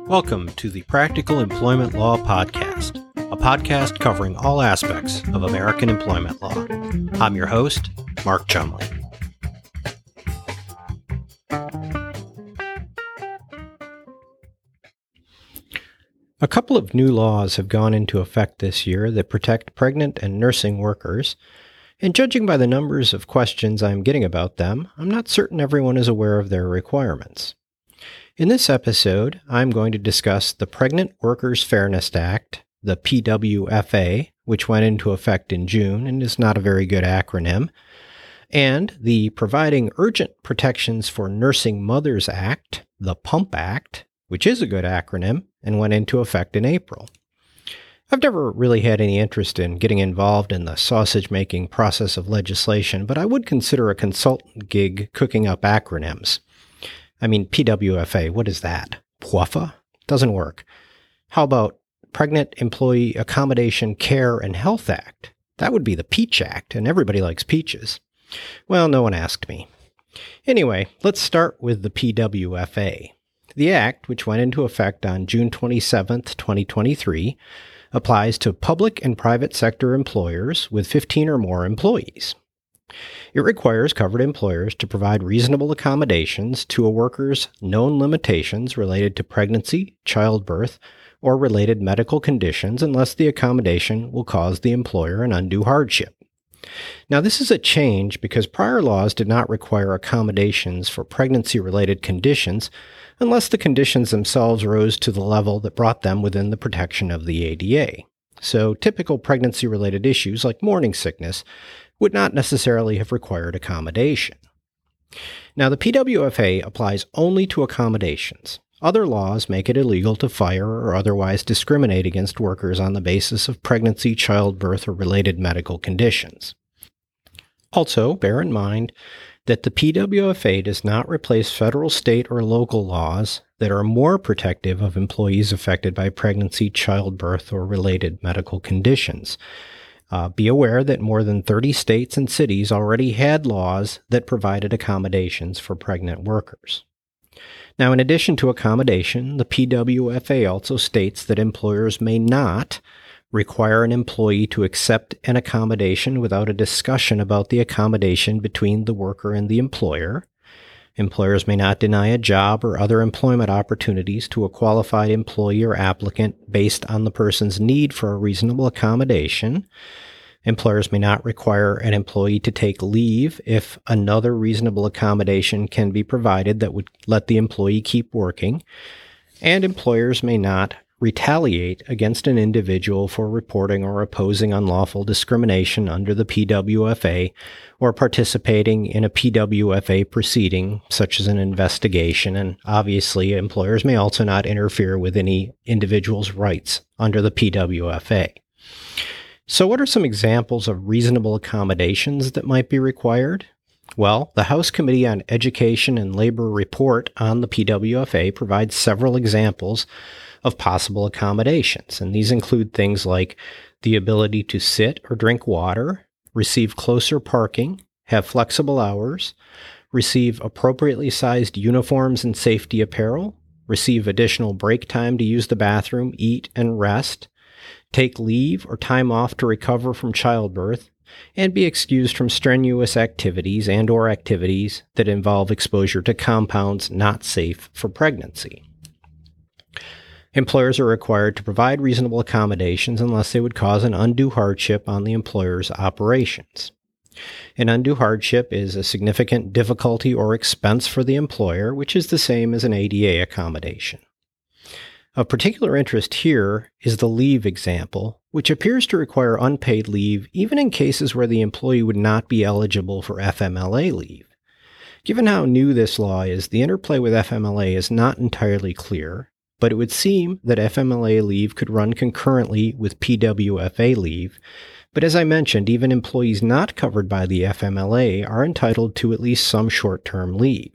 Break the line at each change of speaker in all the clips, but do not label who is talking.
Welcome to the Practical Employment Law Podcast, a podcast covering all aspects of American employment law. I'm your host, Mark Chumley. A couple of new laws have gone into effect this year that protect pregnant and nursing workers, and judging by the numbers of questions I'm getting about them, I'm not certain everyone is aware of their requirements. In this episode, I'm going to discuss the Pregnant Workers Fairness Act, the PWFA, which went into effect in June and is not a very good acronym, and the Providing Urgent Protections for Nursing Mothers Act, the PUMP Act, which is a good acronym and went into effect in April. I've never really had any interest in getting involved in the sausage-making process of legislation, but I would consider a consultant gig cooking up acronyms. I mean, PWFA, what is that? PWFA? Doesn't work. How about Pregnant Employee Accommodation Care and Health Act? That would be the Peach Act, and everybody likes peaches. Well, no one asked me. Anyway, let's start with the PWFA. The act, which went into effect on June 27, 2023, applies to public and private sector employers with 15 or more employees. It requires covered employers to provide reasonable accommodations to a worker's known limitations related to pregnancy, childbirth, or related medical conditions unless the accommodation will cause the employer an undue hardship. Now, this is a change because prior laws did not require accommodations for pregnancy-related conditions unless the conditions themselves rose to the level that brought them within the protection of the ADA. So, typical pregnancy-related issues like morning sickness would not necessarily have required accommodation. Now, the PWFA applies only to accommodations. Other laws make it illegal to fire or otherwise discriminate against workers on the basis of pregnancy, childbirth, or related medical conditions. Also, bear in mind that the PWFA does not replace federal, state, or local laws that are more protective of employees affected by pregnancy, childbirth, or related medical conditions. Be aware that more than 30 states and cities already had laws that provided accommodations for pregnant workers. Now, in addition to accommodation, the PWFA also states that employers may not require an employee to accept an accommodation without a discussion about the accommodation between the worker and the employer. Employers may not deny a job or other employment opportunities to a qualified employee or applicant based on the person's need for a reasonable accommodation. Employers may not require an employee to take leave if another reasonable accommodation can be provided that would let the employee keep working. And employers may not retaliate against an individual for reporting or opposing unlawful discrimination under the PWFA or participating in a PWFA proceeding, such as an investigation. And obviously, employers may also not interfere with any individual's rights under the PWFA. So what are some examples of reasonable accommodations that might be required? Well, the House Committee on Education and Labor report on the PWFA provides several examples of possible accommodations, and these include things like the ability to sit or drink water, receive closer parking, have flexible hours, receive appropriately sized uniforms and safety apparel, receive additional break time to use the bathroom, eat, and rest, take leave or time off to recover from childbirth, and be excused from strenuous activities and/or activities that involve exposure to compounds not safe for pregnancy. Employers are required to provide reasonable accommodations unless they would cause an undue hardship on the employer's operations. An undue hardship is a significant difficulty or expense for the employer, which is the same as an ADA accommodation. Of particular interest here is the leave example, which appears to require unpaid leave even in cases where the employee would not be eligible for FMLA leave. Given how new this law is, the interplay with FMLA is not entirely clear, but it would seem that FMLA leave could run concurrently with PWFA leave. But as I mentioned, even employees not covered by the FMLA are entitled to at least some short-term leave.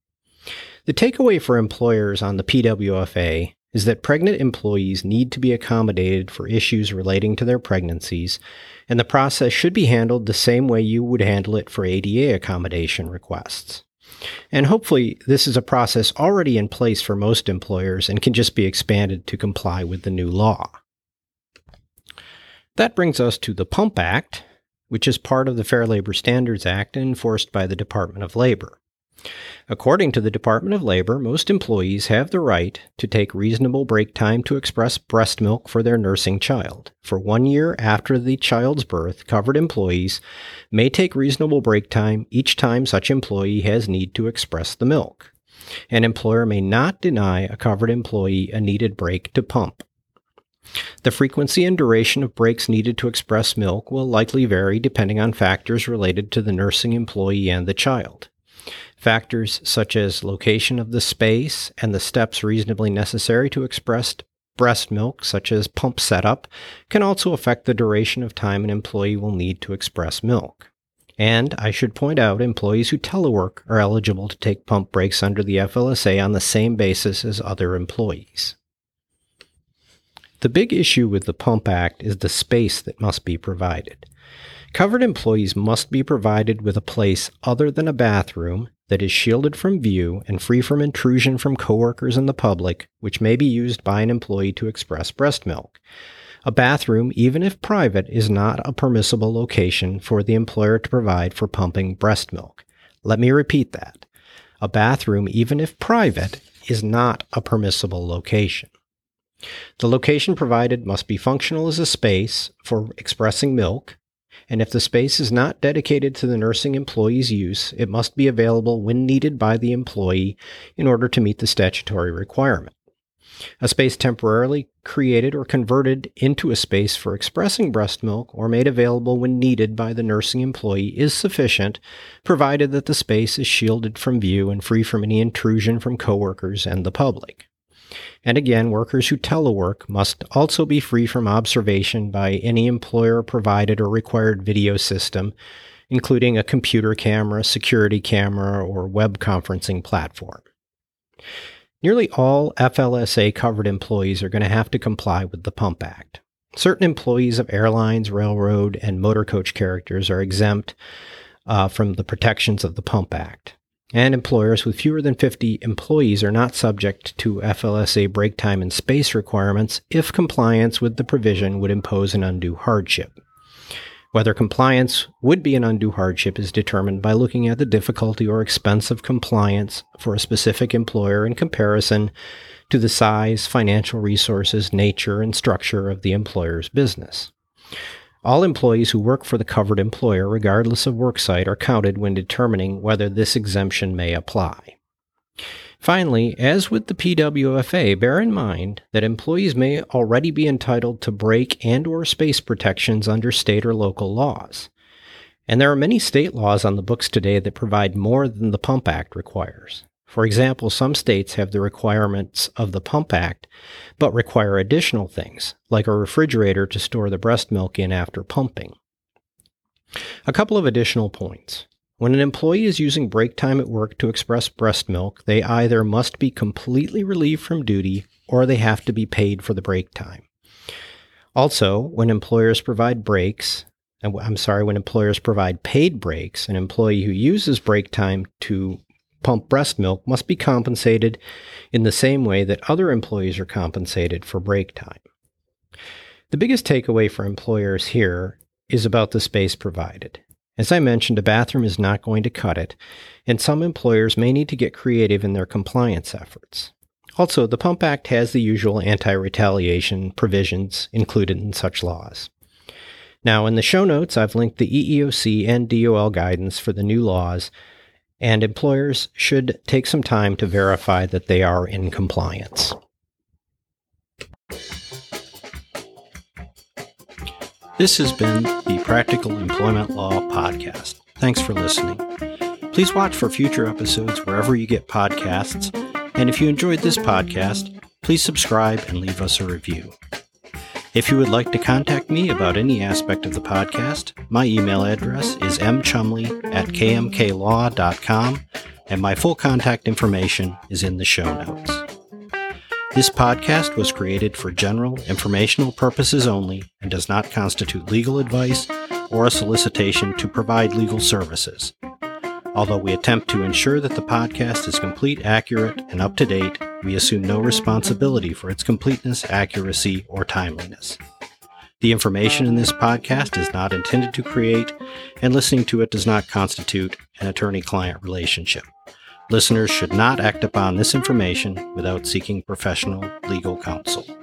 The takeaway for employers on the PWFA is that pregnant employees need to be accommodated for issues relating to their pregnancies, and the process should be handled the same way you would handle it for ADA accommodation requests. And hopefully this is a process already in place for most employers and can just be expanded to comply with the new law. That brings us to the PUMP Act, which is part of the Fair Labor Standards Act and enforced by the Department of Labor. According to the Department of Labor, most employees have the right to take reasonable break time to express breast milk for their nursing child. For 1 year after the child's birth, covered employees may take reasonable break time each time such employee has need to express the milk. An employer may not deny a covered employee a needed break to pump. The frequency and duration of breaks needed to express milk will likely vary depending on factors related to the nursing employee and the child. Factors such as location of the space and the steps reasonably necessary to express breast milk, such as pump setup, can also affect the duration of time an employee will need to express milk. And I should point out, employees who telework are eligible to take pump breaks under the FLSA on the same basis as other employees. The big issue with the PUMP Act is the space that must be provided. Covered employees must be provided with a place other than a bathroom that is shielded from view and free from intrusion from coworkers and the public, which may be used by an employee to express breast milk. A bathroom, even if private, is not a permissible location for the employer to provide for pumping breast milk. Let me repeat that. A bathroom, even if private, is not a permissible location. The location provided must be functional as a space for expressing milk, and if the space is not dedicated to the nursing employee's use, it must be available when needed by the employee in order to meet the statutory requirement. A space temporarily created or converted into a space for expressing breast milk or made available when needed by the nursing employee is sufficient, provided that the space is shielded from view and free from any intrusion from coworkers and the public. And again, workers who telework must also be free from observation by any employer-provided or required video system, including a computer camera, security camera, or web conferencing platform. Nearly all FLSA-covered employees are going to have to comply with the PUMP Act. Certain employees of airlines, railroad, and motor coach carriers are exempt from the protections of the PUMP Act. And employers with fewer than 50 employees are not subject to FLSA break time and space requirements if compliance with the provision would impose an undue hardship. Whether compliance would be an undue hardship is determined by looking at the difficulty or expense of compliance for a specific employer in comparison to the size, financial resources, nature, and structure of the employer's business. All employees who work for the covered employer, regardless of worksite, are counted when determining whether this exemption may apply. Finally, as with the PWFA, bear in mind that employees may already be entitled to break and/or space protections under state or local laws. And there are many state laws on the books today that provide more than the PUMP Act requires. For example, some states have the requirements of the PUMP Act, but require additional things, like a refrigerator to store the breast milk in after pumping. A couple of additional points. When an employee is using break time at work to express breast milk, they either must be completely relieved from duty or they have to be paid for the break time. Also, when employers provide paid breaks, an employee who uses break time to pump breast milk must be compensated in the same way that other employees are compensated for break time. The biggest takeaway for employers here is about the space provided. As I mentioned, a bathroom is not going to cut it, and some employers may need to get creative in their compliance efforts. Also, the PUMP Act has the usual anti-retaliation provisions included in such laws. Now, in the show notes, I've linked the EEOC and DOL guidance for the new laws, and employers should take some time to verify that they are in compliance. This has been the Practical Employment Law Podcast. Thanks for listening. Please watch for future episodes wherever you get podcasts, and if you enjoyed this podcast, please subscribe and leave us a review. If you would like to contact me about any aspect of the podcast, my email address is mchumley@kmklaw.com, and my full contact information is in the show notes. This podcast was created for general, informational purposes only and does not constitute legal advice or a solicitation to provide legal services. Although we attempt to ensure that the podcast is complete, accurate, and up to date, we assume no responsibility for its completeness, accuracy, or timeliness. The information in this podcast is not intended to create, and listening to it does not constitute an attorney-client relationship. Listeners should not act upon this information without seeking professional legal counsel.